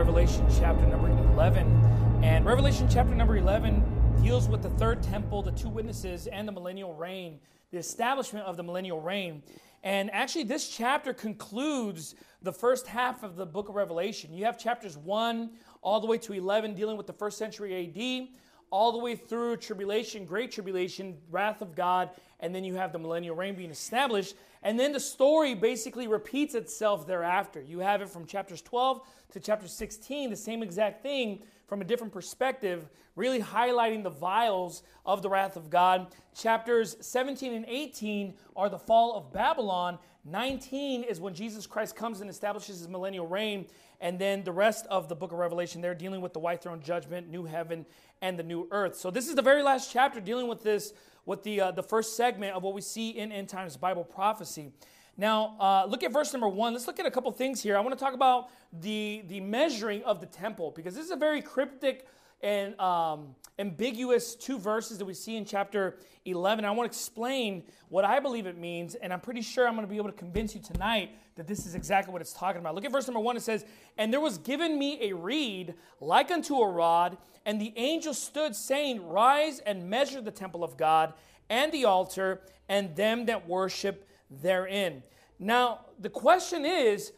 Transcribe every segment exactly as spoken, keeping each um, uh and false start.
Revelation chapter number eleven. And Revelation chapter number eleven deals with the third temple, the two witnesses, and the millennial reign, the establishment of the millennial reign. And actually, this chapter concludes the first half of the book of Revelation. You have chapters one all the way to eleven dealing with the first century A D, all the way through tribulation, great tribulation, wrath of God, and then you have the millennial reign being established. And then the story basically repeats itself thereafter. You have it from chapters twelve to chapter sixteen, the same exact thing from a different perspective, really highlighting the vials of the wrath of God. Chapters seventeen and eighteen are the fall of Babylon. nineteen is when Jesus Christ comes and establishes his millennial reign. And then the rest of the book of Revelation, they're dealing with the white throne judgment, new heaven, and the new earth. So this is the very last chapter dealing with this, with the, uh, the first segment of what we see in end times Bible prophecy. Now, uh, look at verse number one. Let's look at a couple things here. I want to talk about the, the measuring of the temple, because this is a very cryptic and um, ambiguous two verses that we see in chapter eleven. I want to explain what I believe it means, and I'm pretty sure I'm going to be able to convince you tonight that this is exactly what it's talking about. Look at verse number one. It says, "And there was given me a reed like unto a rod, and the angel stood, saying, Rise and measure the temple of God, and the altar, and them that worship therein." Now, the question is,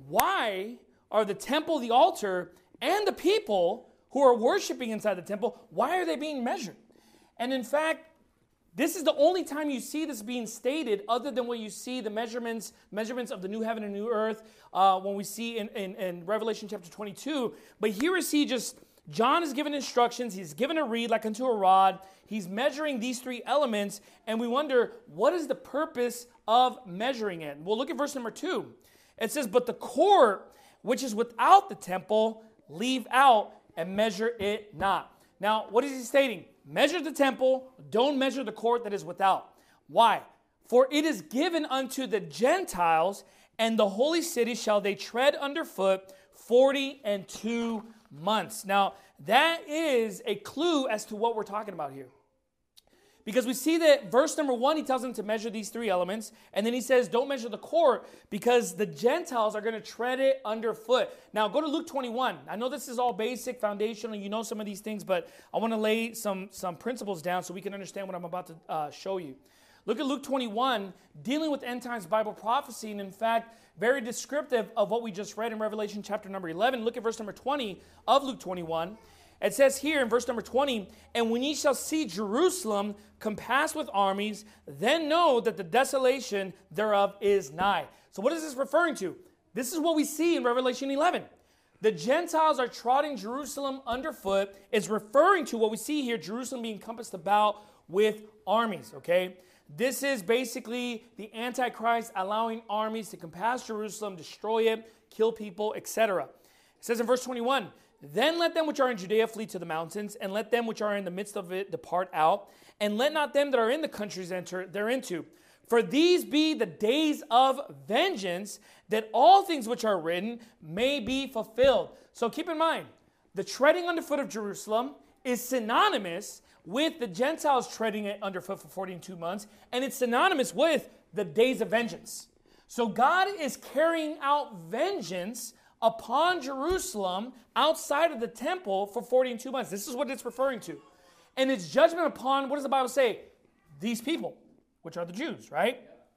why are the temple, the altar, and the people who are worshiping inside the temple, why are they being measured? And in fact, this is the only time you see this being stated, other than when you see the measurements measurements of the new heaven and new earth, uh, when we see in, in, in Revelation chapter twenty-two. But here we see just, John is given instructions, he's given a reed like unto a rod, he's measuring these three elements, and we wonder, what is the purpose of measuring it? Well, look at verse number two. It says, "But the court which is without the temple, leave out, and measure it not." Now, what is he stating? Measure the temple, don't measure the court that is without. Why? "For it is given unto the Gentiles, and the holy city shall they tread underfoot forty and two months." Now, that is a clue as to what we're talking about here. Because we see that verse number one, he tells them to measure these three elements. And then he says, don't measure the court, because the Gentiles are going to tread it underfoot. Now, go to Luke twenty-one. I know this is all basic, foundational. You know some of these things, but I want to lay some, some principles down so we can understand what I'm about to uh, show you. Look at Luke twenty-one, dealing with end times Bible prophecy, and in fact, very descriptive of what we just read in Revelation chapter number eleven. Look at verse number twenty of Luke twenty-one. It says here in verse number twenty, "And when ye shall see Jerusalem compassed with armies, then know that the desolation thereof is nigh." So what is this referring to? This is what we see in Revelation eleven. The Gentiles are trotting Jerusalem underfoot. It's referring to what we see here, Jerusalem being compassed about with armies, okay? This is basically the Antichrist allowing armies to compass Jerusalem, destroy it, kill people, et cetera. It says in verse twenty-one, "Then let them which are in Judea flee to the mountains, and let them which are in the midst of it depart out, and let not them that are in the countries enter thereinto. For these be the days of vengeance, that all things which are written may be fulfilled." So keep in mind, the treading underfoot of Jerusalem is synonymous with the Gentiles treading it underfoot for forty and two months, and it's synonymous with the days of vengeance. So God is carrying out vengeance upon Jerusalem outside of the temple for forty and two months. This is what it's referring to. And it's judgment upon, what does the Bible say? These people, which are the Jews, right?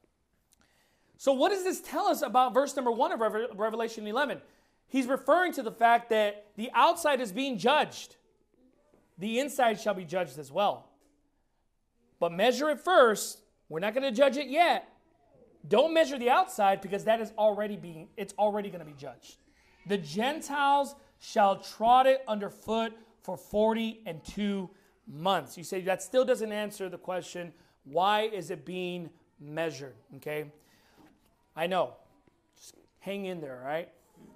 So what does this tell us about verse number one of Revelation eleven? He's referring to the fact that the outside is being judged. The inside shall be judged as well. But measure it first. We're not going to judge it yet. Don't measure the outside, because that is already being, it's already going to be judged. The Gentiles shall trot it underfoot for forty and two months. You say that still doesn't answer the question, why is it being measured? Okay? I know. Just hang in there, right?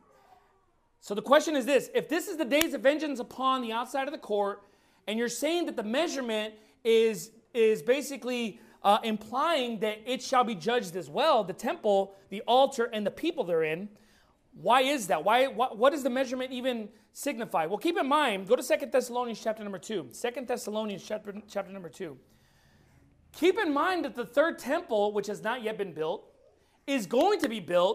So the question is this: if this is the days of vengeance upon the outside of the court, and you're saying that the measurement is, is basically uh, implying that it shall be judged as well, the temple, the altar, and the people therein, why is that? Why? What, what does the measurement even signify? Well, keep in mind, go to Second Thessalonians chapter number two. Second Thessalonians chapter, chapter number two. Keep in mind that the third temple, which has not yet been built, is going to be built.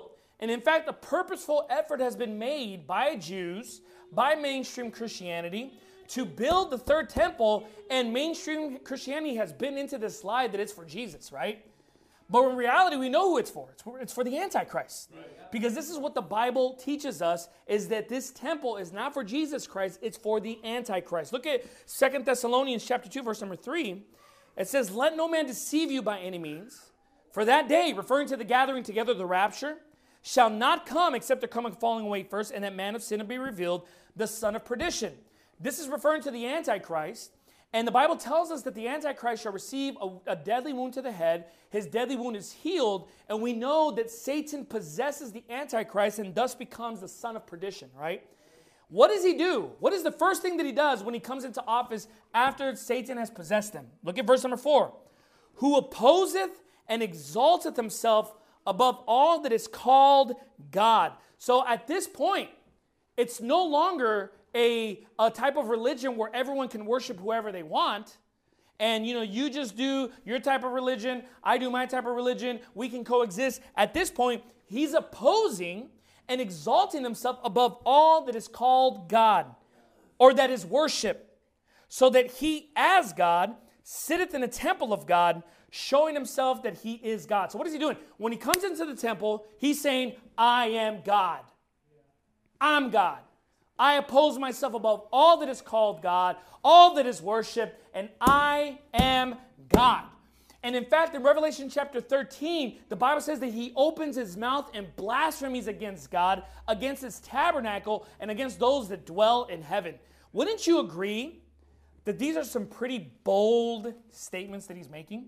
And in fact, a purposeful effort has been made by Jews, by mainstream Christianity, to build the third temple, and mainstream Christianity has been into this lie that it's for Jesus, right? But in reality, we know who it's for. It's for, it's for the Antichrist. Right. Because this is what the Bible teaches us, is that this temple is not for Jesus Christ, it's for the Antichrist. Look at Second Thessalonians chapter two, verse number three. It says, let no man deceive you by any means, for that day, referring to the gathering together, the rapture, shall not come except there come a falling away first, and that man of sin will be revealed, the son of perdition. This is referring to the Antichrist. And the Bible tells us that the Antichrist shall receive a, a deadly wound to the head. His deadly wound is healed. And we know that Satan possesses the Antichrist and thus becomes the son of perdition, right? What does he do? What is the first thing that he does when he comes into office after Satan has possessed him? Look at verse number four. Who opposeth and exalteth himself above all that is called God. So at this point, it's no longer A, a type of religion where everyone can worship whoever they want. And, you know, you just do your type of religion, I do my type of religion, we can coexist. At this point, he's opposing and exalting himself above all that is called God, or that is worship, so that he, as God, sitteth in the temple of God, showing himself that he is God. So what is he doing? When he comes into the temple, he's saying, I am God. I'm God. I oppose myself above all that is called God, all that is worship, and I am God. And in fact, in Revelation chapter thirteen, the Bible says that he opens his mouth and blasphemies against God, against his tabernacle, and against those that dwell in heaven. Wouldn't you agree that these are some pretty bold statements that he's making?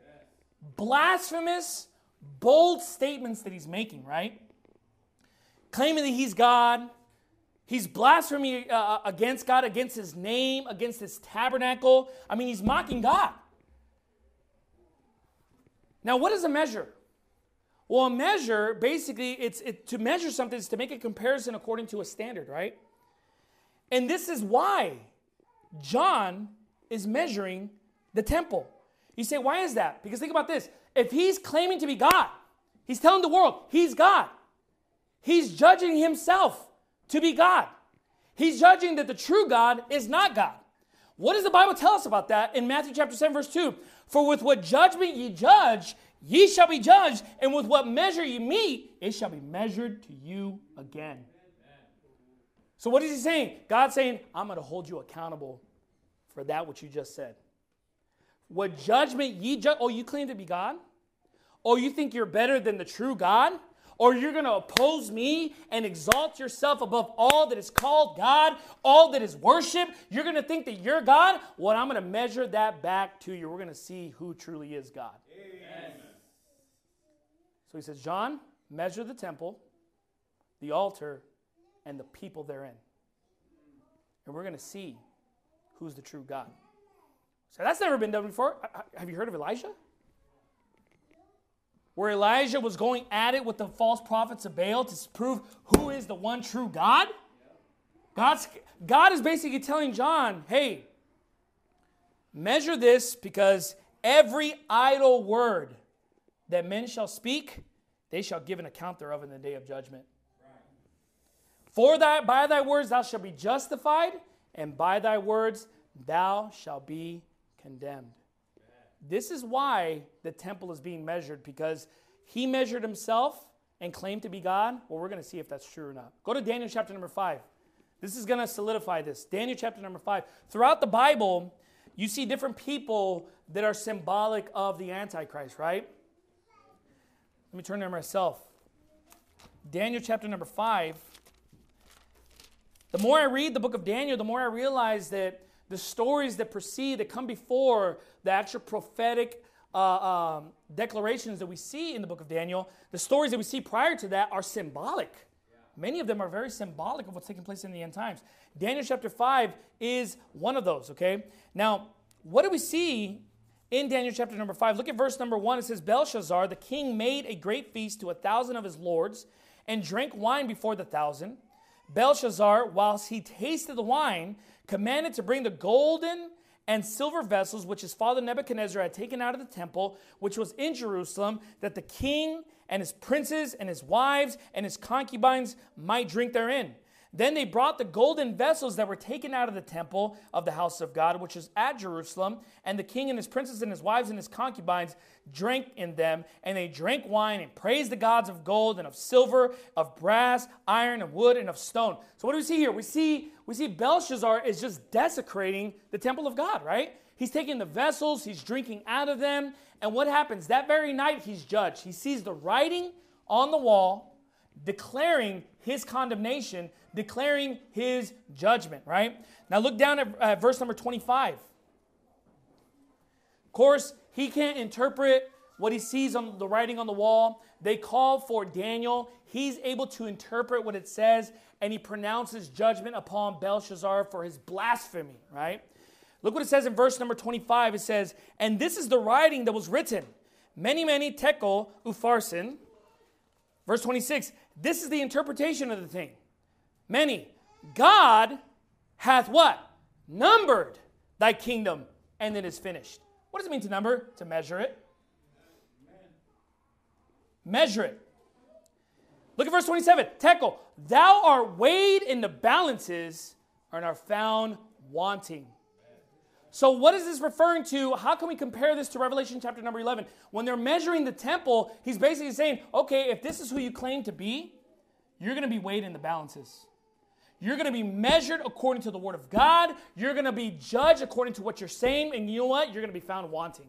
Blasphemous, bold statements that he's making, right? Claiming that he's God. He's blaspheming uh, against God, against his name, against his tabernacle. I mean, he's mocking God. Now, what is a measure? Well, a measure, basically, it's it, to measure something is to make a comparison according to a standard, right? And this is why John is measuring the temple. You say, why is that? Because think about this. If he's claiming to be God, he's telling the world he's God. He's judging himself to be God. He's judging that the true God is not God. What does the Bible tell us about that in Matthew chapter seven, verse two? For with what judgment ye judge, ye shall be judged, and with what measure ye meet, it shall be measured to you again. So what is he saying? God's saying, I'm going to hold you accountable for that which you just said. What judgment ye judge? Oh, you claim to be God? Oh, you think you're better than the true God? Or you're going to oppose me and exalt yourself above all that is called God, all that is worship? You're going to think that you're God? Well, I'm going to measure that back to you. We're going to see who truly is God. Amen. So he says, John, measure the temple, the altar, and the people therein. And we're going to see who's the true God. So that's never been done before. Have you heard of Elijah? Where Elijah was going at it with the false prophets of Baal to prove who is the one true God. God's, God is basically telling John, hey, measure this, because every idle word that men shall speak, they shall give an account thereof in the day of judgment. Right. For thy, by thy words thou shalt be justified, and by thy words thou shalt be condemned. This is why the temple is being measured, because he measured himself and claimed to be God. Well, we're going to see if that's true or not. Go to Daniel chapter number five. This is going to solidify this. Daniel chapter number five. Throughout the Bible, you see different people that are symbolic of the Antichrist, right? Let me turn there myself. Daniel chapter number five. The more I read the book of Daniel, the more I realize that the stories that precede, that come before the actual prophetic uh, um, declarations that we see in the book of Daniel, the stories that we see prior to that are symbolic. Yeah. Many of them are very symbolic of what's taking place in the end times. Daniel chapter five is one of those, okay? Now, what do we see in Daniel chapter number five? Look at verse number one. It says, Belshazzar, the king, made a great feast to a thousand of his lords and drank wine before the thousand. Belshazzar, whilst he tasted the wine, commanded to bring the golden and silver vessels which his father Nebuchadnezzar had taken out of the temple, which was in Jerusalem, that the king and his princes and his wives and his concubines might drink therein. Then they brought the golden vessels that were taken out of the temple of the house of God, which is at Jerusalem, and the king and his princes and his wives and his concubines drank in them, and they drank wine and praised the gods of gold and of silver, of brass, iron, and wood, and of stone. So what do we see here? We see, we see Belshazzar is just desecrating the temple of God, right? He's taking the vessels, he's drinking out of them, and what happens? That very night he's judged. He sees the writing on the wall, declaring his condemnation, declaring his judgment, right? Now look down at uh, verse number twenty-five. Of course, he can't interpret what he sees on the writing on the wall. They call for Daniel. He's able to interpret what it says, and he pronounces judgment upon Belshazzar for his blasphemy, right? Look what it says in verse number twenty-five. It says, and this is the writing that was written. Many, many tekel upharsin. Verse twenty-six, this is the interpretation of the thing. Many. God hath what? Numbered thy kingdom, and it is finished. What does it mean to number? To measure it. Measure it. Look at verse twenty-seven. Tekel, thou art weighed in the balances and are found wanting. So what is this referring to? How can we compare this to Revelation chapter number eleven? When they're measuring the temple, he's basically saying, okay, if this is who you claim to be, you're going to be weighed in the balances. You're going to be measured according to the word of God. You're going to be judged according to what you're saying. And you know what? You're going to be found wanting.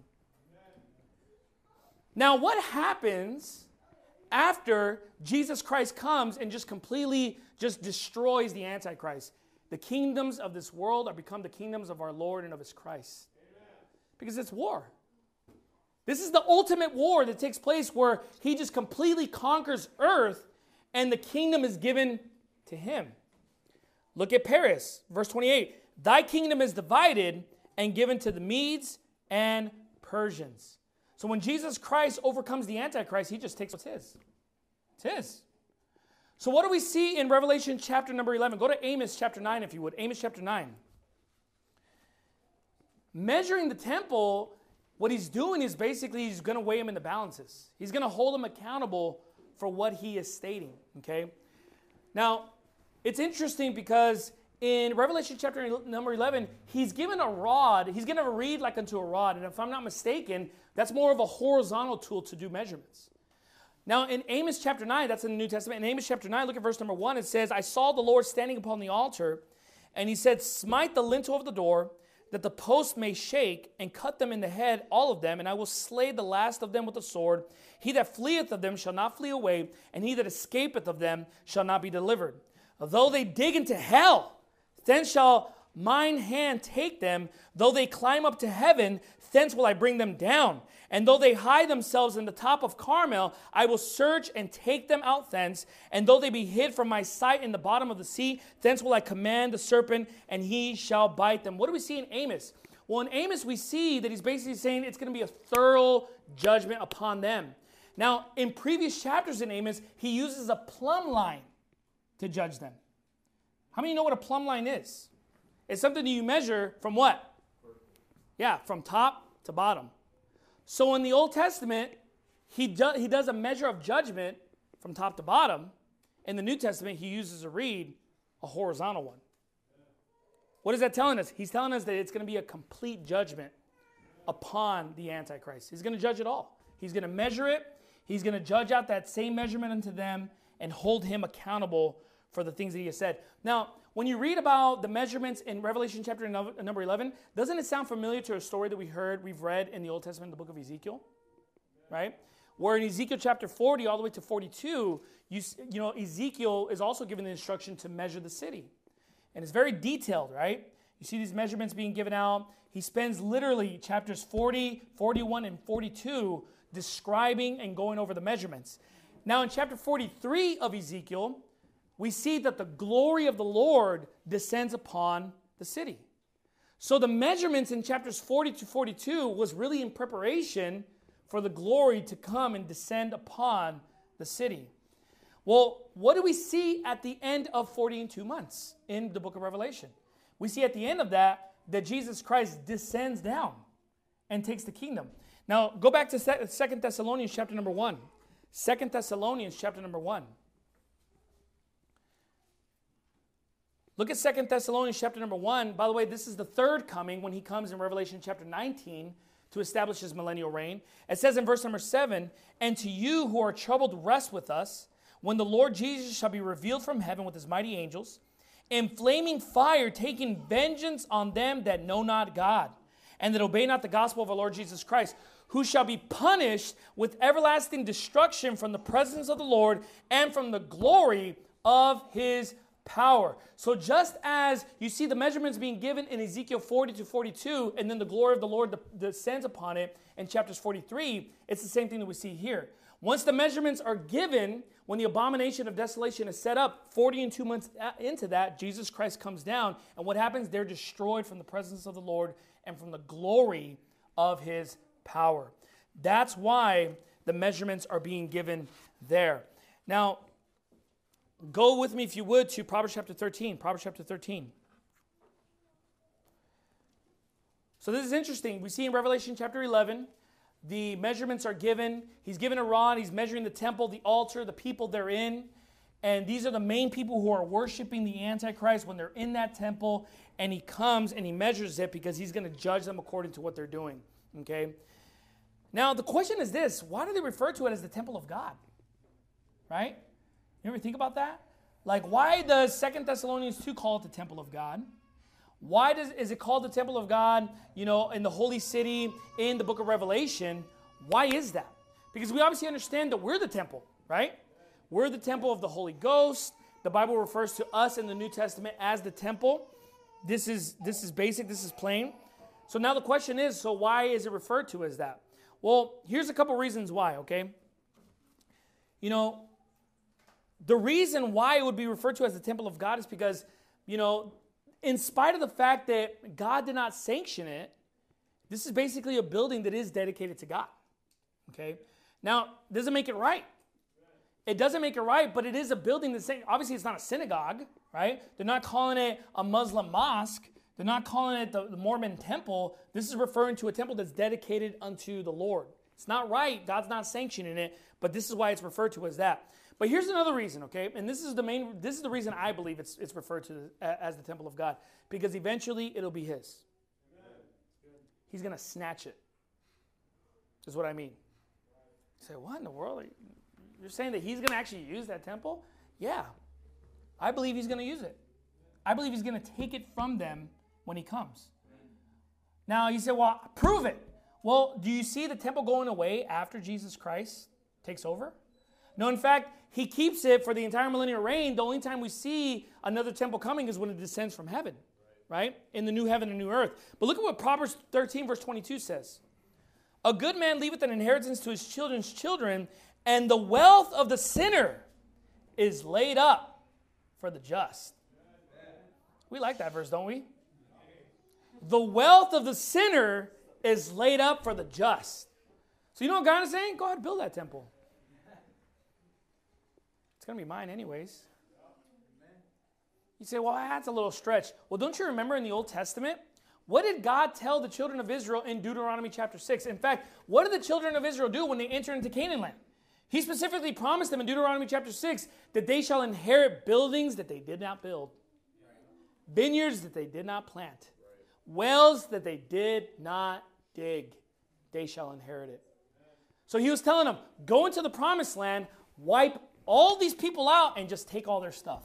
Now, what happens after Jesus Christ comes and just completely just destroys the Antichrist? The kingdoms of this world are become the kingdoms of our Lord and of his Christ. Because it's war. This is the ultimate war that takes place where he just completely conquers earth and the kingdom is given to him. Look at Paris, verse twenty-eight. Thy kingdom is divided and given to the Medes and Persians. So when Jesus Christ overcomes the Antichrist, he just takes what's his. It's his. So what do we see in Revelation chapter number eleven? Go to Amos chapter nine, if you would. Amos chapter nine. Measuring the temple, what he's doing is basically he's going to weigh him in the balances. He's going to hold him accountable for what he is stating, okay? Now, it's interesting because in Revelation chapter number eleven, he's given a rod. He's given a reed like unto a rod. And if I'm not mistaken, that's more of a horizontal tool to do measurements. Now, in Amos chapter nine, that's in the New Testament. In Amos chapter nine, look at verse number one. It says, I saw the Lord standing upon the altar, and he said, smite the lintel of the door, that the posts may shake, and cut them in the head, all of them, and I will slay the last of them with the sword. He that fleeth of them shall not flee away, and he that escapeth of them shall not be delivered. Though they dig into hell, then shall mine hand take them. Though they climb up to heaven, thence will I bring them down. And though they hide themselves in the top of Carmel, I will search and take them out thence. And though they be hid from my sight in the bottom of the sea, thence will I command the serpent, and he shall bite them. What do we see in Amos? Well, in Amos, we see that he's basically saying it's going to be a thorough judgment upon them. Now, in previous chapters in Amos, he uses a plumb line to judge them. How many know what a plumb line is? It's something that you measure from what? Yeah, from top to bottom. So in the Old Testament, he, do, he does a measure of judgment from top to bottom. In the New Testament, he uses a reed, a horizontal one. What is that telling us? He's telling us that it's going to be a complete judgment upon the Antichrist. He's going to judge it all. He's going to measure it. He's going to judge out that same measurement unto them and hold him accountable for the things that he has said. Now, when you read about the measurements in Revelation chapter number eleven, doesn't it sound familiar to a story that we heard, we've read in the Old Testament, the book of Ezekiel? Right? Where in Ezekiel chapter forty all the way to forty-two, you, you know, Ezekiel is also given the instruction to measure the city. And it's very detailed, right? You see these measurements being given out. He spends literally chapters forty, forty-one, and forty-two describing and going over the measurements. Now in chapter forty-three of Ezekiel, we see that the glory of the Lord descends upon the city. So the measurements in chapters forty to forty-two was really in preparation for the glory to come and descend upon the city. Well, what do we see at the end of forty and two months in the book of Revelation? We see at the end of that that Jesus Christ descends down and takes the kingdom. Now, go back to Second Thessalonians chapter number one. Second Thessalonians chapter number one. Look at Second Thessalonians chapter number one. By the way, this is the third coming when he comes in Revelation chapter nineteen to establish his millennial reign. It says in verse number seven, and to you who are troubled, rest with us, when the Lord Jesus shall be revealed from heaven with his mighty angels, in flaming fire, taking vengeance on them that know not God, and that obey not the gospel of our Lord Jesus Christ, who shall be punished with everlasting destruction from the presence of the Lord and from the glory of his power. So just as you see the measurements being given in Ezekiel forty to forty-two, and then the glory of the Lord descends upon it in chapters forty-three, it's the same thing that we see here. Once the measurements are given, when the abomination of desolation is set up, forty and two months into that, Jesus Christ comes down, and what happens? They're destroyed from the presence of the Lord and from the glory of his power. That's why the measurements are being given there. Now, go with me, if you would, to Proverbs chapter thirteen. Proverbs chapter thirteen. So this is interesting. We see in Revelation chapter eleven, the measurements are given. He's given a rod. He's measuring the temple, the altar, the people therein. And these are the main people who are worshiping the Antichrist when they're in that temple. And he comes and he measures it because he's going to judge them according to what they're doing. Okay? Now, the question is this. Why do they refer to it as the temple of God? Right? You ever think about that? Like, why does Second Thessalonians two call it the temple of God? Why does is it called the temple of God, you know, in the holy city, in the book of Revelation? Why is that? Because we obviously understand that we're the temple, right? We're the temple of the Holy Ghost. The Bible refers to us in the New Testament as the temple. This is, this is basic. This is plain. So now the question is, so why is it referred to as that? Well, here's a couple reasons why, okay? You know, the reason why it would be referred to as the temple of God is because, you know, in spite of the fact that God did not sanction it, this is basically a building that is dedicated to God. Okay? Now, doesn't make it right. It doesn't make it right, but it is a building that's saying, obviously it's not a synagogue, right? They're not calling it a Muslim mosque. They're not calling it the, the Mormon temple. This is referring to a temple that's dedicated unto the Lord. It's not right. God's not sanctioning it, but this is why it's referred to as that. But here's another reason, okay? And this is the main, this is the reason I believe it's it's referred to as the temple of God. Because eventually it'll be his. He's going to snatch it. Is what I mean. You say, what in the world? You're saying that he's going to actually use that temple? Yeah. I believe he's going to use it. I believe he's going to take it from them when he comes. Now you say, well, prove it. Well, do you see the temple going away after Jesus Christ takes over? No, in fact, he keeps it for the entire millennial reign. The only time we see another temple coming is when it descends from heaven, right? In the new heaven and new earth. But look at what Proverbs thirteen, verse twenty-two says. A good man leaveth an inheritance to his children's children, and the wealth of the sinner is laid up for the just. We like that verse, don't we? The wealth of the sinner is laid up for the just. So you know what God is saying? Go ahead, build that temple. It's going to be mine anyways. You say, well, that's a little stretch. Well, don't you remember in the Old Testament? What did God tell the children of Israel in Deuteronomy chapter six? In fact, what did the children of Israel do when they enter into Canaan land? He specifically promised them in Deuteronomy chapter six that they shall inherit buildings that they did not build, vineyards that they did not plant, wells that they did not dig. They shall inherit it. So he was telling them, go into the promised land, wipe all these people out, and just take all their stuff.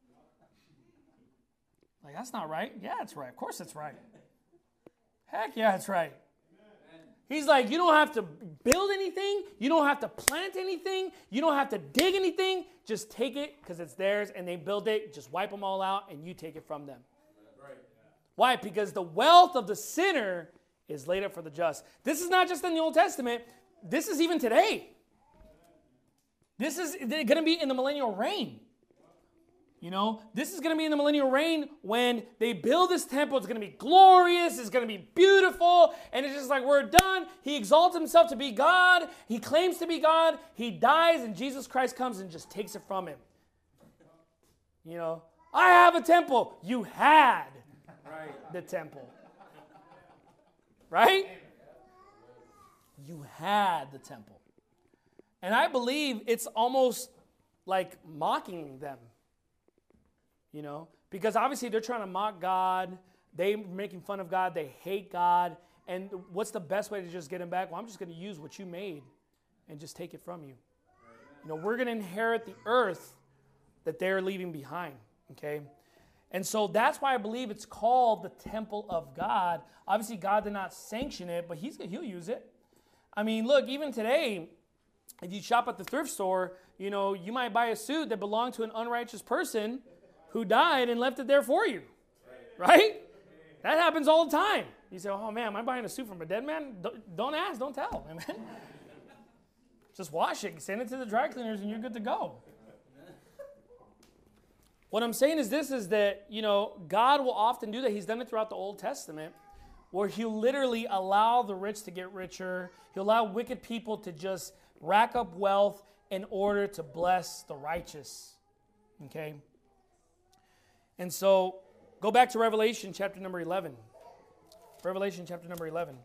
Like, that's not right. Yeah, it's right. Of course it's right. Heck yeah, it's right. He's like, you don't have to build anything. You don't have to plant anything. You don't have to dig anything. Just take it because it's theirs, and they build it. Just wipe them all out, and you take it from them. Right. Why? Because the wealth of the sinner is laid up for the just. This is not just in the Old Testament. This is even today. This is going to be in the millennial reign. You know, this is going to be in the millennial reign when they build this temple. It's going to be glorious. It's going to be beautiful. And it's just like, we're done. He exalts himself to be God. He claims to be God. He dies, and Jesus Christ comes and just takes it from him. You know, I have a temple. You had right. the temple. Right? You had the temple. And I believe it's almost like mocking them, you know, because obviously they're trying to mock God. They're making fun of God. They hate God. And what's the best way to just get him back? Well, I'm just going to use what you made and just take it from you. You know, we're going to inherit the earth that they're leaving behind, okay? And so that's why I believe it's called the temple of God. Obviously, God did not sanction it, but he's, he'll use it. I mean, look, even today, if you shop at the thrift store, you know, you might buy a suit that belonged to an unrighteous person who died and left it there for you, right? That happens all the time. You say, oh, man, am I buying a suit from a dead man? Don't, don't ask, don't tell, man. Just wash it, send it to the dry cleaners, and you're good to go. What I'm saying is this, is that, you know, God will often do that. He's done it throughout the Old Testament, where he'll literally allow the rich to get richer. He'll allow wicked people to just rack up wealth in order to bless the righteous. Okay? And so, go back to Revelation chapter number eleven. Revelation chapter number eleven.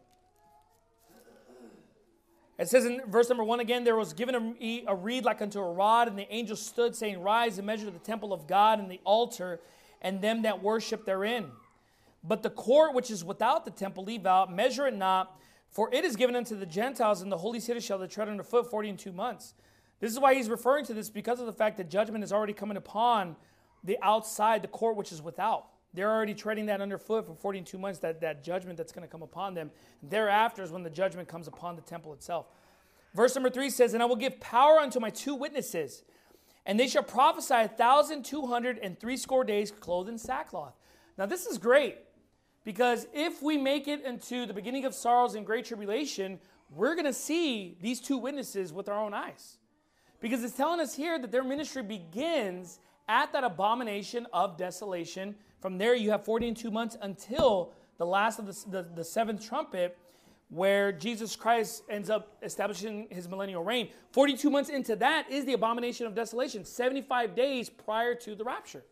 It says in verse number one again, there was given a, a reed like unto a rod, and the angel stood, saying, rise and measure the temple of God and the altar, and them that worship therein. But the court which is without the temple leave out, measure it not, for it is given unto the Gentiles, and the holy city shall they tread underfoot forty and two months. This is why he's referring to this, because of the fact that judgment is already coming upon the outside, the court which is without. They're already treading that underfoot for forty and two months, that, that judgment that's going to come upon them. Thereafter is when the judgment comes upon the temple itself. Verse number three says, and I will give power unto my two witnesses, and they shall prophesy a thousand two hundred and threescore days clothed in sackcloth. Now this is great, because if we make it into the beginning of sorrows and great tribulation, we're going to see these two witnesses with our own eyes. Because it's telling us here that their ministry begins at that abomination of desolation. From there, you have forty and two months until the last of the, the, the seventh trumpet, where Jesus Christ ends up establishing his millennial reign. forty-two months into that is the abomination of desolation, seventy-five days prior to the rapture.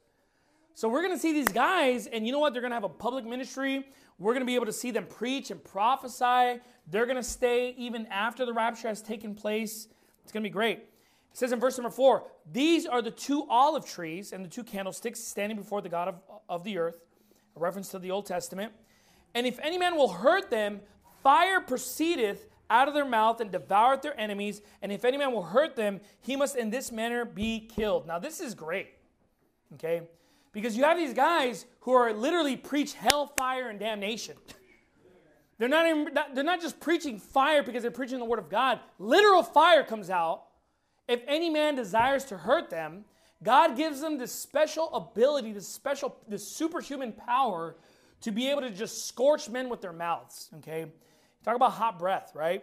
So we're going to see these guys, and you know what? They're going to have a public ministry. We're going to be able to see them preach and prophesy. They're going to stay even after the rapture has taken place. It's going to be great. It says in verse number four, these are the two olive trees and the two candlesticks standing before the God of, of the earth, a reference to the Old Testament. And if any man will hurt them, fire proceedeth out of their mouth and devoureth their enemies. And if any man will hurt them, he must in this manner be killed. Now this is great, okay? Because you have these guys who are literally preach hell, fire, and damnation. They're not, even, they're not just preaching fire because they're preaching the word of God. Literal fire comes out. If any man desires to hurt them, God gives them this special ability, this special, this superhuman power to be able to just scorch men with their mouths, okay? Talk about hot breath, right?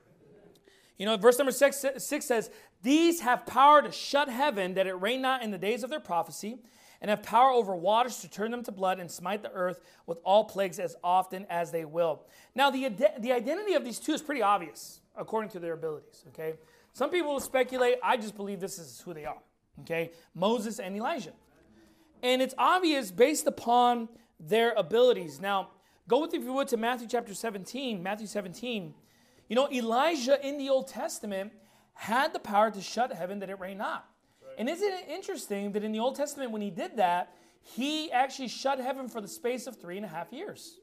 You know, verse number six, six says, these have power to shut heaven, that it rain not in the days of their prophecy, and have power over waters to turn them to blood and smite the earth with all plagues as often as they will. Now, the, the identity of these two is pretty obvious, according to their abilities, okay? Some people will speculate. I just believe this is who they are, okay? Moses and Elijah. And it's obvious based upon their abilities. Now, go with, if you would, to Matthew chapter seventeen. Matthew seventeen. You know, Elijah in the Old Testament had the power to shut heaven that it rain not. Right. And isn't it interesting that in the Old Testament, when he did that, he actually shut heaven for the space of three and a half years.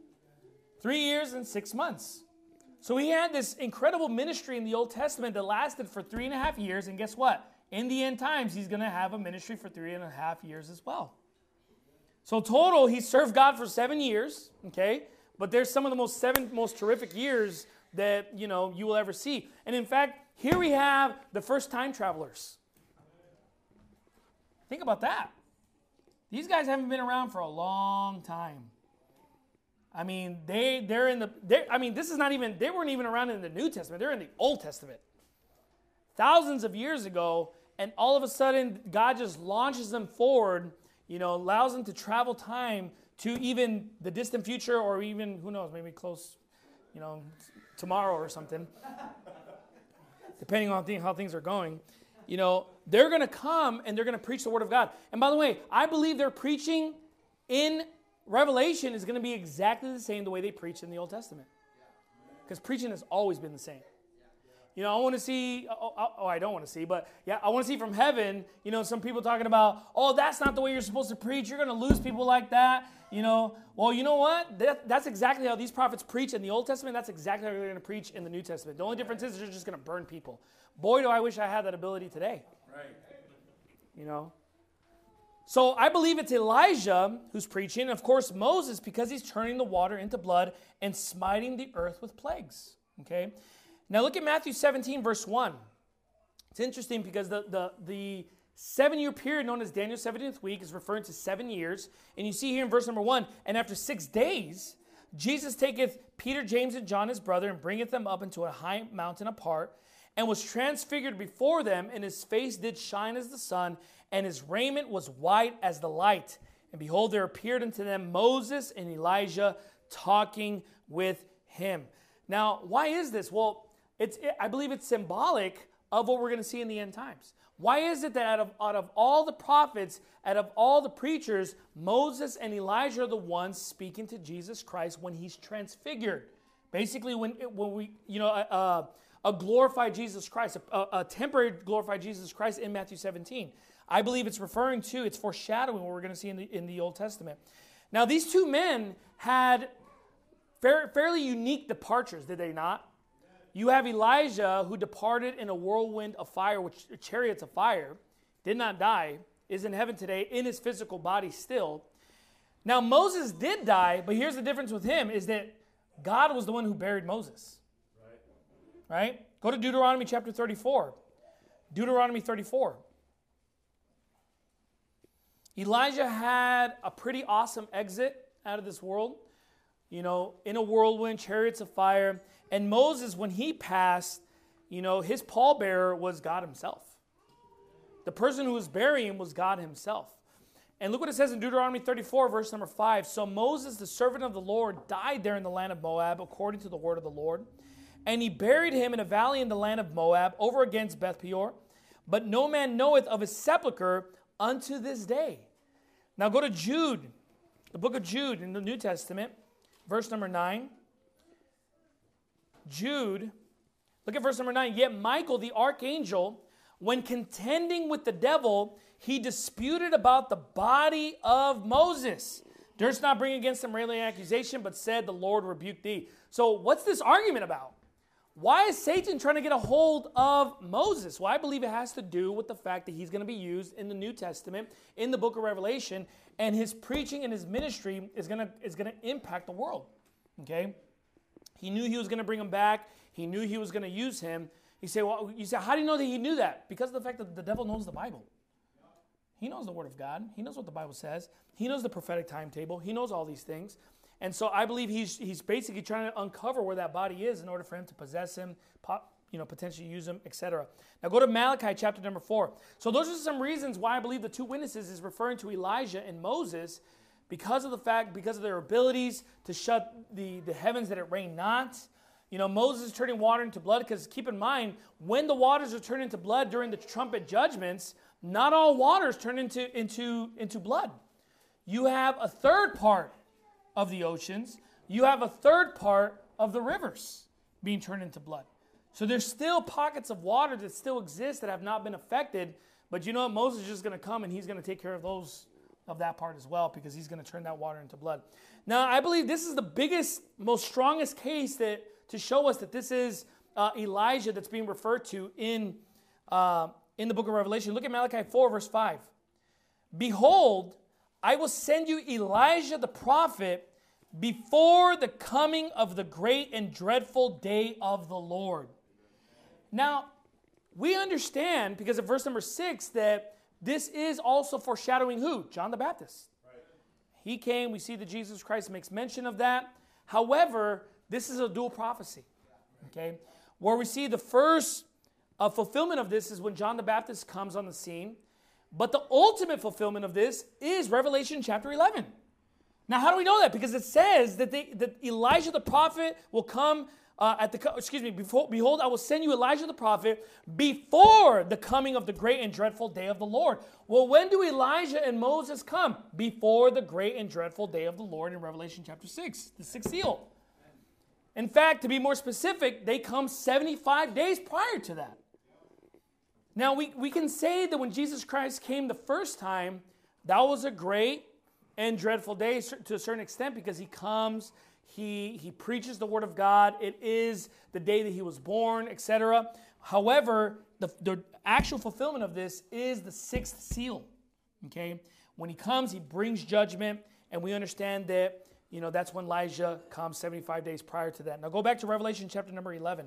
Three years and six months. So he had this incredible ministry in the Old Testament that lasted for three and a half years. And guess what? In the end times, he's going to have a ministry for three and a half years as well. So total, he served God for seven years, okay? But there's some of the most seven most terrific years that, you know, you will ever see. And in fact, here we have the first time travelers. Think about that. These guys haven't been around for a long time. I mean, they, they're in the, they're, I mean, this is not even, they weren't even around in the New Testament. They're in the Old Testament. Thousands of years ago, and all of a sudden, God just launches them forward, you know, allows them to travel time to even the distant future, or even, who knows, maybe close, you know, tomorrow or something, depending on how things are going. You know, they're going to come and they're going to preach the word of God. And by the way, I believe their preaching in Revelation is going to be exactly the same the way they preached in the Old Testament. Because preaching has always been the same. You know, I want to see, oh, oh, oh, I don't want to see, but yeah, I want to see from heaven, you know, some people talking about, oh, that's not the way you're supposed to preach. You're going to lose people like that. You know, well, you know what? That, that's exactly how these prophets preach in the Old Testament. That's exactly how they're going to preach in the New Testament. The only difference is they're just going to burn people. Boy, do I wish I had that ability today. Right. You know. So I believe it's Elijah who's preaching. And of course, Moses, because he's turning the water into blood and smiting the earth with plagues. Okay. Now look at Matthew seventeen, verse one. It's interesting because the, the, the seven-year period known as Daniel's seventieth week is referring to seven years. And you see here in verse number one, and after six days, Jesus taketh Peter, James, and John his brother, and bringeth them up into a high mountain apart, and was transfigured before them, and his face did shine as the sun, and his raiment was white as the light. And behold, there appeared unto them Moses and Elijah talking with him. Now, why is this? Well, It's, it, I believe it's symbolic of what we're going to see in the end times. Why is it that out of, out of all the prophets, out of all the preachers, Moses and Elijah are the ones speaking to Jesus Christ when he's transfigured? Basically, when, when we, you know, a, a glorified Jesus Christ, a, a temporary glorified Jesus Christ in Matthew seventeen. I believe it's referring to, it's foreshadowing what we're going to see in the, in the Old Testament. Now, these two men had fair, fairly unique departures, did they not? You have Elijah, who departed in a whirlwind of fire, which chariots of fire, did not die, is in heaven today in his physical body still. Now, Moses did die, but here's the difference with him, is that God was the one who buried Moses. Right? Right? Go to Deuteronomy chapter thirty-four. Deuteronomy thirty-four. Elijah had a pretty awesome exit out of this world. You know, in a whirlwind, chariots of fire. And Moses, when he passed, you know, his pallbearer was God himself. The person who was burying him was God himself. And look what it says in Deuteronomy thirty-four, verse number five. So Moses, the servant of the Lord, died there in the land of Moab, according to the word of the Lord. And he buried him in a valley in the land of Moab, over against Beth Peor. But no man knoweth of his sepulchre unto this day. Now go to Jude, the book of Jude in the New Testament, verse number nine. Jude, look at verse number nine. Yet Michael, the archangel, when contending with the devil, he disputed about the body of Moses. Durst not bring against him railing accusation, but said, the Lord rebuked thee. So what's this argument about? Why is Satan trying to get a hold of Moses? Well, I believe it has to do with the fact that he's going to be used in the New Testament, in the book of Revelation, and his preaching and his ministry is going to, is going to impact the world. Okay? He knew he was going to bring him back. He knew he was going to use him. You say, well, you say, how do you know that he knew that? Because of the fact that the devil knows the Bible. He knows the Word of God. He knows what the Bible says. He knows the prophetic timetable. He knows all these things. And so I believe he's he's basically trying to uncover where that body is in order for him to possess him, you know, potentially use him, et cetera. Now go to Malachi chapter number four. So those are some reasons why I believe the two witnesses is referring to Elijah and Moses, because of the fact, because of their abilities to shut the, the heavens that it rain not. You know, Moses is turning water into blood, because keep in mind, when the waters are turned into blood during the trumpet judgments, not all waters turn into, into, into blood. You have a third part of the oceans. You have a third part of the rivers being turned into blood. So there's still pockets of water that still exist that have not been affected, but you know what? Moses is just going to come and he's going to take care of those, of that part as well, because he's going to turn that water into blood. Now, I believe this is the biggest, most strongest case that to show us that this is uh, Elijah that's being referred to in, uh, in the book of Revelation. Look at Malachi four, verse five. Behold, I will send you Elijah the prophet before the coming of the great and dreadful day of the Lord. Now, we understand, because of verse number six, that this is also foreshadowing who? John the Baptist. Right. He came, we see that Jesus Christ makes mention of that. However, this is a dual prophecy. Okay? Where we see the first uh, fulfillment of this is when John the Baptist comes on the scene. But the ultimate fulfillment of this is Revelation chapter eleven. Now, how do we know that? Because it says that, they, that Elijah the prophet will come uh, at the, excuse me, before, behold, I will send you Elijah the prophet before the coming of the great and dreadful day of the Lord. Well, when do Elijah and Moses come? Before the great and dreadful day of the Lord in Revelation chapter six, the sixth seal. In fact, to be more specific, they come seventy-five days prior to that. Now, we, we can say that when Jesus Christ came the first time, that was a great and dreadful day to a certain extent because he comes, he, he preaches the word of God. It is the day that he was born, et cetera. However, the, the actual fulfillment of this is the sixth seal. Okay? When he comes, he brings judgment, and we understand that, you know, that's when Elijah comes seventy-five days prior to that. Now go back to Revelation chapter number eleven.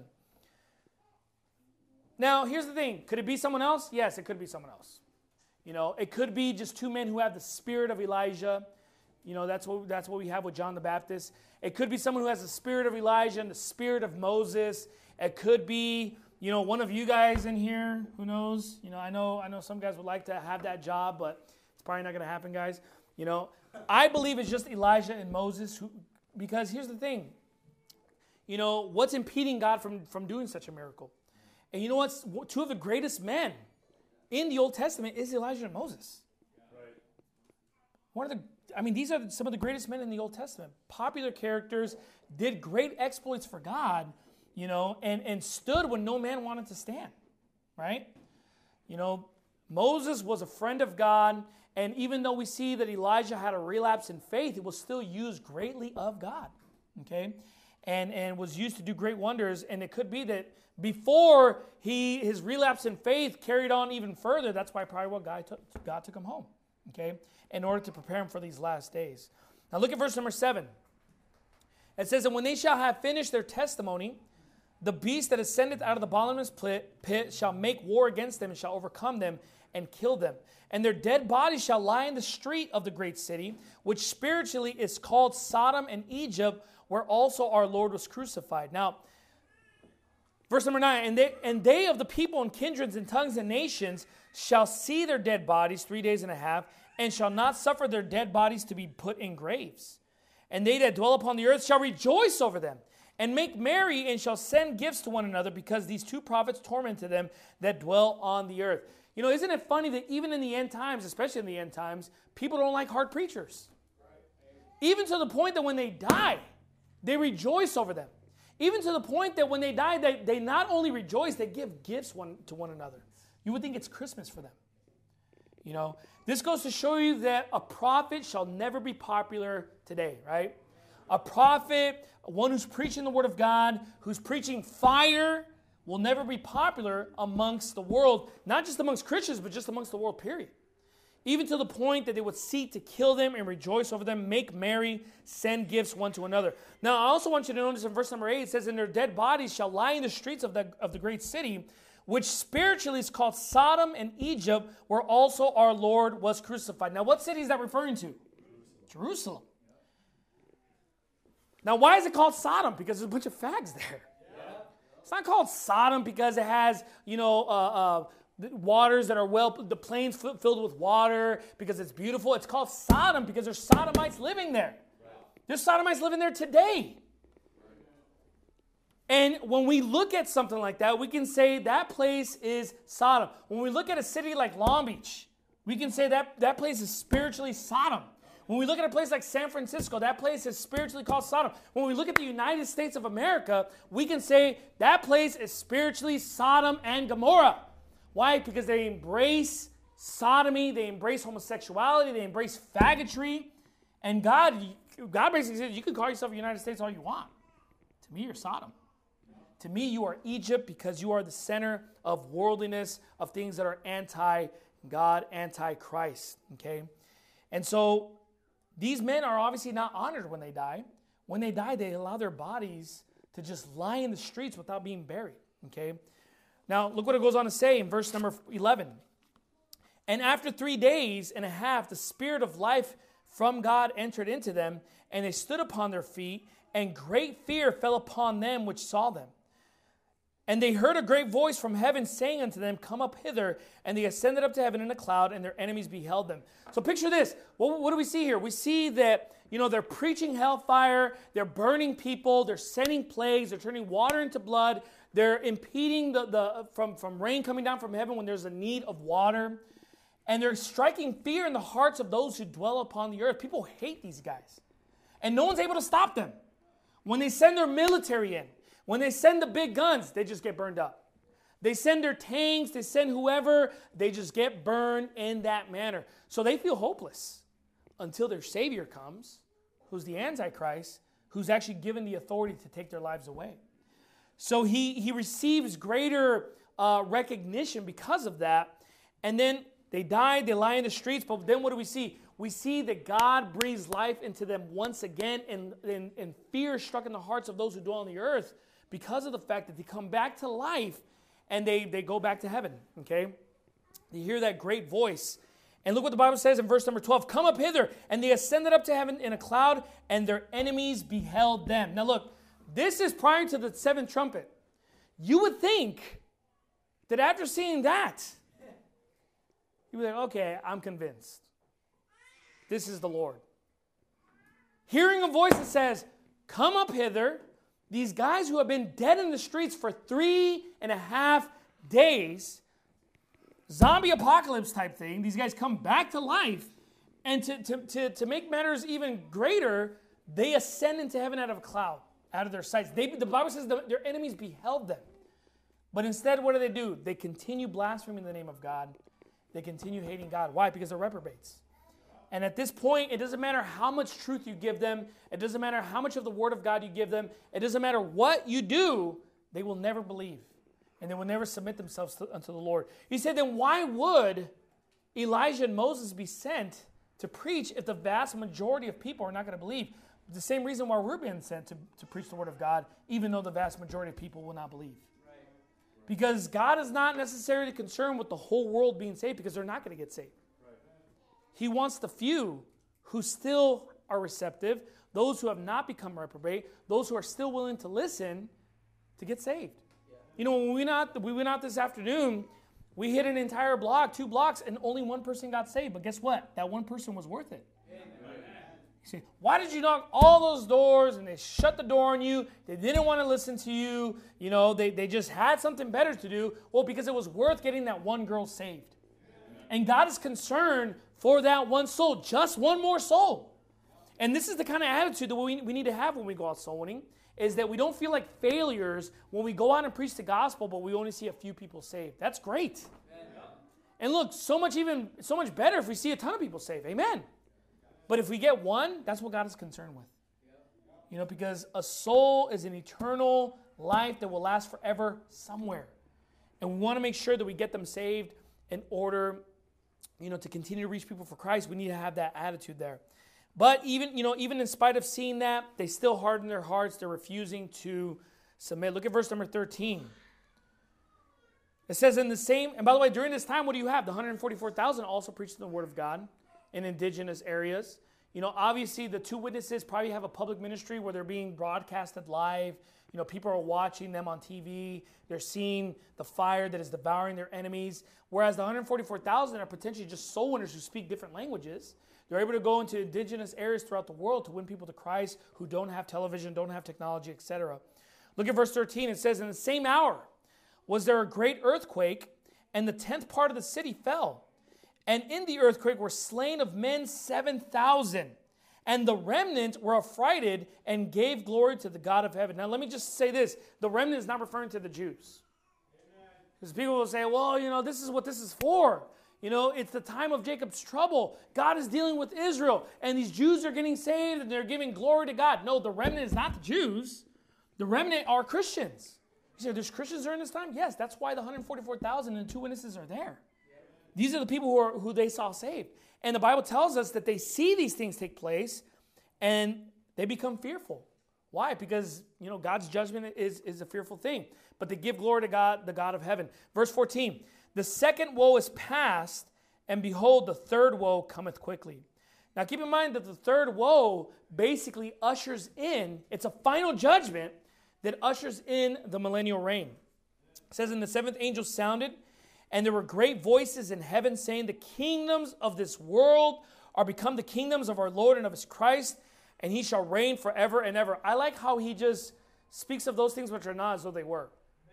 Now, here's the thing. Could it be someone else? Yes, it could be someone else. You know, it could be just two men who have the spirit of Elijah. You know, that's what that's what we have with John the Baptist. It could be someone who has the spirit of Elijah and the spirit of Moses. It could be, you know, one of you guys in here. Who knows? You know, I know I know some guys would like to have that job, but it's probably not going to happen, guys. You know, I believe it's just Elijah and Moses who, because here's the thing. You know, what's impeding God from, from doing such a miracle? And you know what's two of the greatest men in the Old Testament is Elijah and Moses. Right. One of the, I mean, these are some of the greatest men in the Old Testament. Popular characters, did great exploits for God, you know, and, and stood when no man wanted to stand, right? You know, Moses was a friend of God, and even though we see that Elijah had a relapse in faith, he was still used greatly of God, okay? And, and was used to do great wonders, and it could be that before he his relapse in faith carried on even further, that's why probably what God took, God took him home, okay, in order to prepare him for these last days. Now look at verse number seven. It says, and when they shall have finished their testimony, the beast that ascendeth out of the bottomless pit, pit shall make war against them and shall overcome them and kill them. And their dead bodies shall lie in the street of the great city, which spiritually is called Sodom and Egypt, where also our Lord was crucified. Now, verse number nine, and they, and they of the people and kindreds and tongues and nations shall see their dead bodies three days and a half, and shall not suffer their dead bodies to be put in graves. And they that dwell upon the earth shall rejoice over them, and make merry, and shall send gifts to one another, because these two prophets tormented them that dwell on the earth. You know, isn't it funny that even in the end times, especially in the end times, people don't like hard preachers? Even to the point that when they die, they rejoice over them. Even to the point that when they die, they, they not only rejoice, they give gifts one to one another. You would think it's Christmas for them. You know, this goes to show you that a prophet shall never be popular today, right? A prophet, one who's preaching the word of God, who's preaching fire, will never be popular amongst the world, not just amongst Christians, but just amongst the world, period. Even to the point that they would seek to kill them and rejoice over them, make merry, send gifts one to another. Now, I also want you to notice in verse number eight, it says, and their dead bodies shall lie in the streets of the, of the great city, which spiritually is called Sodom and Egypt, where also our Lord was crucified. Now, what city is that referring to? Jerusalem. Jerusalem. Now, why is it called Sodom? Because there's a bunch of fags there. It's not called Sodom because it has, you know, uh, uh, waters that are well, the plains filled with water because it's beautiful. It's called Sodom because there's sodomites living there. There's sodomites living there today. And when we look at something like that, we can say that place is Sodom. When we look at a city like Long Beach, we can say that that place is spiritually Sodom. When we look at a place like San Francisco, that place is spiritually called Sodom. When we look at the United States of America, we can say that place is spiritually Sodom and Gomorrah. Why? Because they embrace sodomy, they embrace homosexuality, they embrace faggotry. And God, God basically says, you can call yourself the United States all you want. To me, you're Sodom. To me, you are Egypt because you are the center of worldliness, of things that are anti-God, anti-Christ. Okay? And so these men are obviously not honored when they die. When they die, they allow their bodies to just lie in the streets without being buried. Okay? Now, look what it goes on to say in verse number eleven. And after three days and a half, the spirit of life from God entered into them, and they stood upon their feet, and great fear fell upon them which saw them. And they heard a great voice from heaven saying unto them, come up hither. And they ascended up to heaven in a cloud, and their enemies beheld them. So picture this. What, what do we see here? We see that, you know, they're preaching hellfire. They're burning people. They're sending plagues. They're turning water into blood. They're impeding the, the from, from rain coming down from heaven when there's a need of water. And they're striking fear in the hearts of those who dwell upon the earth. People hate these guys. And no one's able to stop them. When they send their military in, when they send the big guns, they just get burned up. They send their tanks, they send whoever, they just get burned in that manner. So they feel hopeless until their Savior comes, who's the Antichrist, who's actually given the authority to take their lives away. So he, he receives greater uh, recognition because of that. And then they die, they lie in the streets, but then what do we see? We see that God breathes life into them once again, and, and, and fear struck in the hearts of those who dwell on the earth because of the fact that they come back to life and they, they go back to heaven, okay? You hear that great voice. And look what the Bible says in verse number twelve. Come up hither, and they ascended up to heaven in a cloud, and their enemies beheld them. Now look, this is prior to the seventh trumpet. You would think that after seeing that, you would think, okay, I'm convinced. This is the Lord. Hearing a voice that says, come up hither, these guys who have been dead in the streets for three and a half days, zombie apocalypse type thing, these guys come back to life, and to, to, to, to make matters even greater, they ascend into heaven out of a cloud, out of their sights. They, the Bible says the, their enemies beheld them. But instead, what do they do? They continue blaspheming the name of God. They continue hating God. Why? Because they're reprobates. And at this point, it doesn't matter how much truth you give them. It doesn't matter how much of the Word of God you give them. It doesn't matter what you do. They will never believe. And they will never submit themselves to, unto the Lord. He said, then why would Elijah and Moses be sent to preach if the vast majority of people are not going to believe? The same reason why we're being sent to, to preach the Word of God, even though the vast majority of people will not believe. Because God is not necessarily concerned with the whole world being saved, because they're not going to get saved. He wants the few who still are receptive, those who have not become reprobate, those who are still willing to listen, to get saved. Yeah. You know, when we went, out, we went out this afternoon, we hit an entire block, two blocks, and only one person got saved. But guess what? That one person was worth it. Amen. You say, why did you knock all those doors and they shut the door on you? They didn't want to listen to you. You know, they, they just had something better to do. Well, because it was worth getting that one girl saved. Amen. And God is concerned for that one soul, just one more soul. And this is the kind of attitude that we, we need to have when we go out soul winning, is that we don't feel like failures when we go out and preach the gospel, but we only see a few people saved. That's great. Amen. And look, so much even so much better if we see a ton of people saved. Amen. But if we get one, that's what God is concerned with. You know, because a soul is an eternal life that will last forever somewhere. And we want to make sure that we get them saved in order, you know, to continue to reach people for Christ. We need to have that attitude there. But even, you know, even in spite of seeing that, they still harden their hearts. They're refusing to submit. Look at verse number thirteen. It says in the same, and by the way, during this time, what do you have? The one hundred forty-four thousand also preached the word of God in indigenous areas. You know, obviously the two witnesses probably have a public ministry where they're being broadcasted live. You know, people are watching them on T V. They're seeing the fire that is devouring their enemies. Whereas the one hundred forty-four thousand are potentially just soul winners who speak different languages. They're able to go into indigenous areas throughout the world to win people to Christ who don't have television, don't have technology, et cetera. Look at verse thirteen. It says, in the same hour was there a great earthquake, and the tenth part of the city fell. And in the earthquake were slain of men seven thousand. And the remnant were affrighted and gave glory to the God of heaven. Now let me just say this. The remnant is not referring to the Jews. Because people will say, well, you know, this is what this is for. You know, it's the time of Jacob's trouble. God is dealing with Israel. And these Jews are getting saved and they're giving glory to God. No, the remnant is not the Jews. The remnant are Christians. You say, there's Christians during this time? Yes, that's why the one hundred forty-four thousand and two witnesses are there. These are the people who, are, who they saw saved. And the Bible tells us that they see these things take place and they become fearful. Why? Because, you know, God's judgment is, is a fearful thing. But they give glory to God, the God of heaven. Verse fourteen, the second woe is past, and behold, the third woe cometh quickly. Now keep in mind that the third woe basically ushers in, it's a final judgment that ushers in the millennial reign. It says, and the seventh angel sounded, and there were great voices in heaven saying, the kingdoms of this world are become the kingdoms of our Lord and of his Christ, and he shall reign forever and ever. I like how he just speaks of those things which are not as though they were.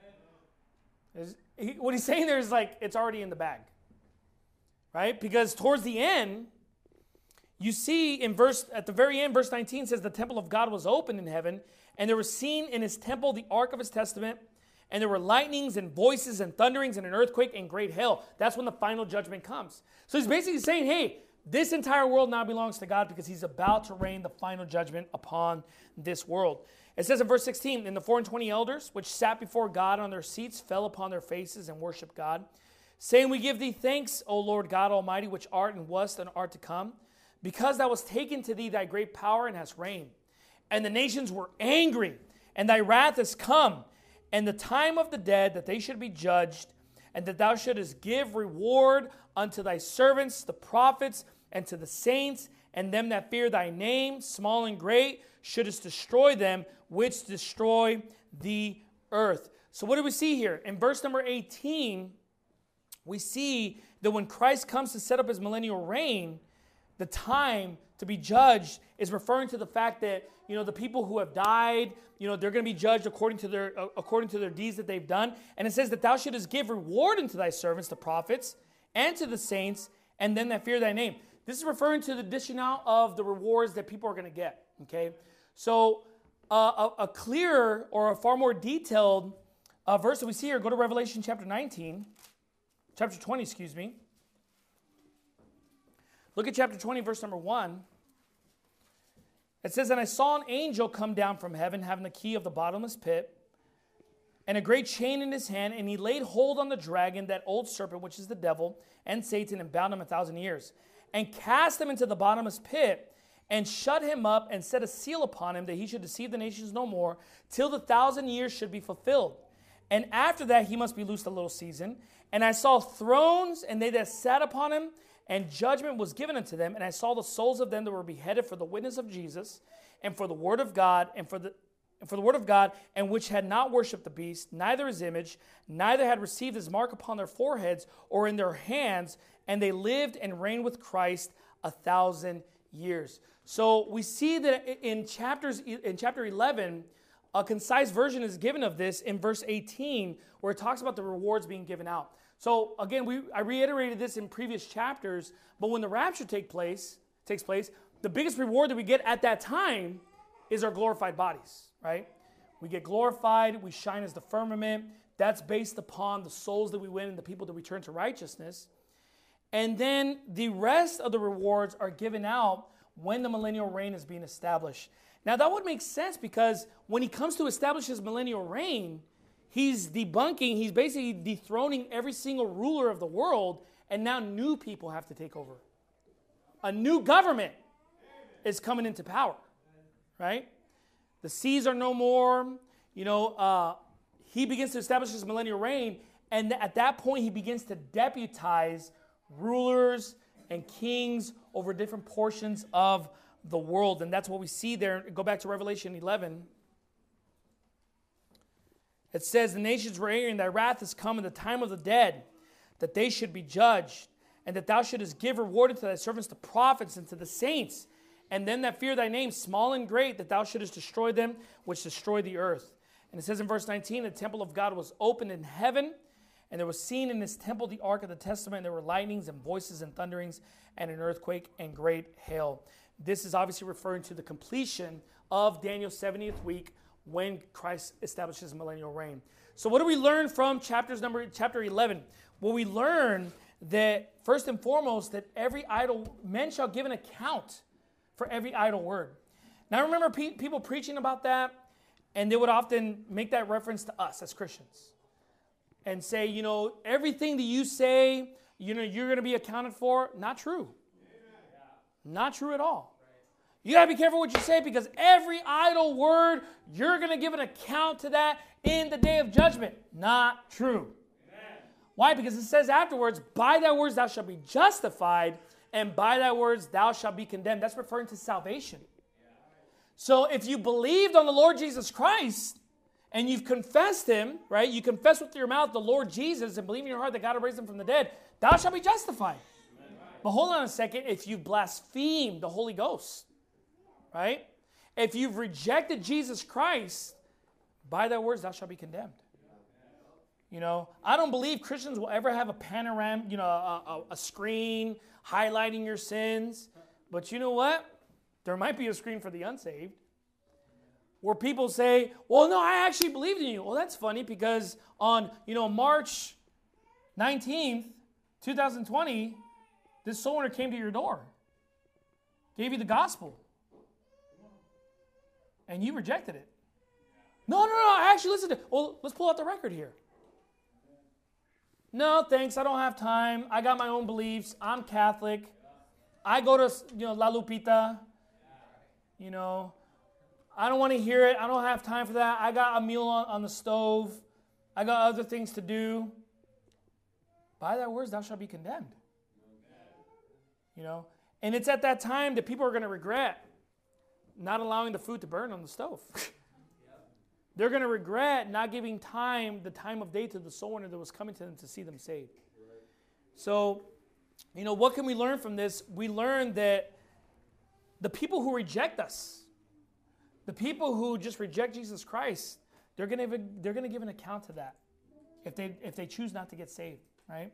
He, what he's saying there is like, it's already in the bag. Right? Because towards the end, you see in verse, at the very end, verse nineteen says, the temple of God was opened in heaven, And there was seen in his temple the ark of his testament, and there were lightnings and voices and thunderings and an earthquake and great hail. That's when the final judgment comes. So he's basically saying, hey, this entire world now belongs to God because he's about to rain the final judgment upon this world. It says in verse sixteen, and the four and twenty elders, which sat before God on their seats, fell upon their faces and worshiped God, saying, we give thee thanks, O Lord God Almighty, which art and wast and art to come, because thou wast taken to thee thy great power and hast reigned. And the nations were angry, and thy wrath is come, and the time of the dead that they should be judged, and that thou shouldest give reward unto thy servants, the prophets, and to the saints, and them that fear thy name, small and great, shouldest destroy them, which destroy the earth. So what do we see here? In verse number eighteen, we see that when Christ comes to set up his millennial reign, the time to be judged is referring to the fact that, you know, the people who have died, you know, they're going to be judged according to their uh, according to their deeds that they've done. And it says that thou shouldest give reward unto thy servants, the prophets, and to the saints, and them that fear thy name. This is referring to the dishing out of the rewards that people are going to get. Okay, so uh, a, a clearer or a far more detailed uh, verse that we see here. Go to Revelation chapter nineteen, chapter twenty. Excuse me. Look at chapter twenty, verse number one. It says, and I saw an angel come down from heaven, having the key of the bottomless pit, and a great chain in his hand, and he laid hold on the dragon, that old serpent, which is the devil, and Satan, and bound him a thousand years, and cast him into the bottomless pit, and shut him up, and set a seal upon him, that he should deceive the nations no more, till the thousand years should be fulfilled. And after that he must be loosed a little season. And I saw thrones, and they that sat upon him, and judgment was given unto them. And I saw the souls of them that were beheaded for the witness of Jesus, and for the word of God, and for the and for the word of God, and which had not worshipped the beast, neither his image, neither had received his mark upon their foreheads or in their hands, and they lived and reigned with Christ a thousand years. So we see that in chapters in chapter eleven, a concise version is given of this in verse eighteen, where it talks about the rewards being given out. So again, we I reiterated this in previous chapters, but when the rapture take place, takes place, the biggest reward that we get at that time is our glorified bodies, right? We get glorified, we shine as the firmament. That's based upon the souls that we win and the people that we turn to righteousness. And then the rest of the rewards are given out when the millennial reign is being established. Now that would make sense, because when he comes to establish his millennial reign, he's debunking, he's basically dethroning every single ruler of the world, and now new people have to take over. A new government is coming into power, right? The seas are no more. You know, uh, he begins to establish his millennial reign, and at that point he begins to deputize rulers and kings over different portions of the world. And that's what we see there. Go back to Revelation eleven. It says, the nations were angry, and thy wrath is come in the time of the dead, that they should be judged, and that thou shouldest give reward unto thy servants, the prophets, and to the saints, and them that fear thy name, small and great, that thou shouldest destroy them, which destroy the earth. And it says in verse nineteen, the temple of God was opened in heaven, and there was seen in his temple the ark of the testament, and there were lightnings and voices and thunderings, and an earthquake and great hail. This is obviously referring to the completion of Daniel's seventieth week, when Christ establishes millennial reign. So what do we learn from chapters number chapter eleven? Well, we learn that first and foremost that every idle men shall give an account for every idle word. Now I remember pe- people preaching about that, and they would often make that reference to us as Christians and say, you know, everything that you say, you know, you're going to be accounted for. Not true. Not true at all. You got to be careful what you say, because every idle word, you're going to give an account to that in the day of judgment. Not true. Amen. Why? Because it says afterwards, by thy words thou shalt be justified, and by thy words thou shalt be condemned. That's referring to salvation. So if you believed on the Lord Jesus Christ, and you've confessed him, right? You confess with your mouth the Lord Jesus, and believe in your heart that God will raise him from the dead, thou shalt be justified. Amen. But hold on a second. If you blaspheme the Holy Ghost, right? If you've rejected Jesus Christ, by thy words thou shalt be condemned. You know, I don't believe Christians will ever have a panorama, you know, a, a, a screen highlighting your sins. But you know what? There might be a screen for the unsaved. where people say, well, no, I actually believed in you. Well, that's funny because on, you know, March nineteenth, twenty twenty, this soul winner came to your door, gave you the gospel, and you rejected it. No, no, no, I actually listened to it. Well, let's pull out the record here. No, thanks, I don't have time. I got my own beliefs. I'm Catholic. I go to, you know, La Lupita. You know, I don't want to hear it. I don't have time for that. I got a meal on, on the stove. I got other things to do. By thy words, thou shalt be condemned. You know, and it's at that time that people are going to regret not allowing the food to burn on the stove. They're going to regret not giving time, the time of day to the soul winner that was coming to them to see them saved. Right. So, you know, what can we learn from this? We learn that the people who reject us, the people who just reject Jesus Christ, they're going to they're going to give an account to that if they if they choose not to get saved, right?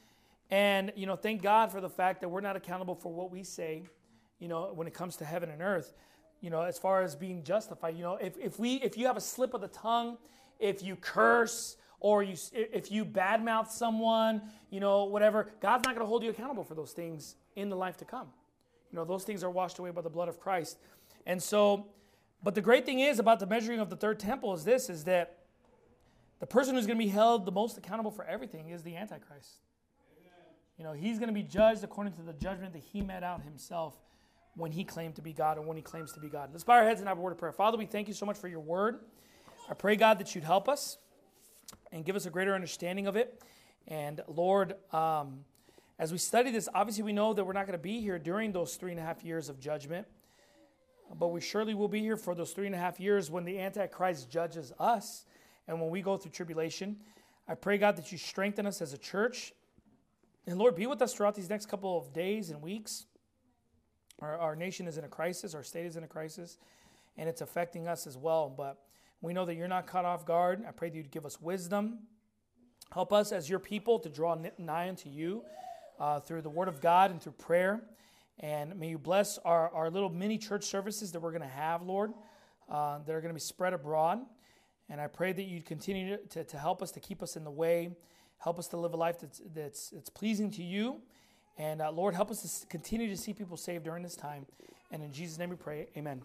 And, you know, thank God for the fact that we're not accountable for what we say, you know, when it comes to heaven and earth. You know, as far as being justified, you know, if, if we if you have a slip of the tongue, if you curse, or you if you badmouth someone, you know, whatever, God's not going to hold you accountable for those things in the life to come. You know, those things are washed away by the blood of Christ. And so, but the great thing is about the measuring of the third temple is this, is that the person who's going to be held the most accountable for everything is the Antichrist. Amen. You know, he's going to be judged according to the judgment that he met out himself when he claimed to be God and when he claims to be God. Let's bow our heads and have a word of prayer. Father, we thank you so much for your word. I pray, God, that you'd help us and give us a greater understanding of it. And Lord, um, as we study this, obviously we know that we're not going to be here during those three and a half years of judgment, but we surely will be here for those three and a half years when the Antichrist judges us and when we go through tribulation. I pray, God, that you strengthen us as a church. And Lord, be with us throughout these next couple of days and weeks. Our, our nation is in a crisis, our state is in a crisis, and it's affecting us as well. But we know that you're not caught off guard. I pray that you'd give us wisdom. Help us as your people to draw nigh unto you uh, through the word of God and through prayer. And may you bless our, our little mini church services that we're going to have, Lord, uh, that are going to be spread abroad. And I pray that you'd continue to, to help us, to keep us in the way. Help us to live a life that's, that's, that's pleasing to you. And uh, Lord, help us to continue to see people saved during this time. And in Jesus' name we pray, amen.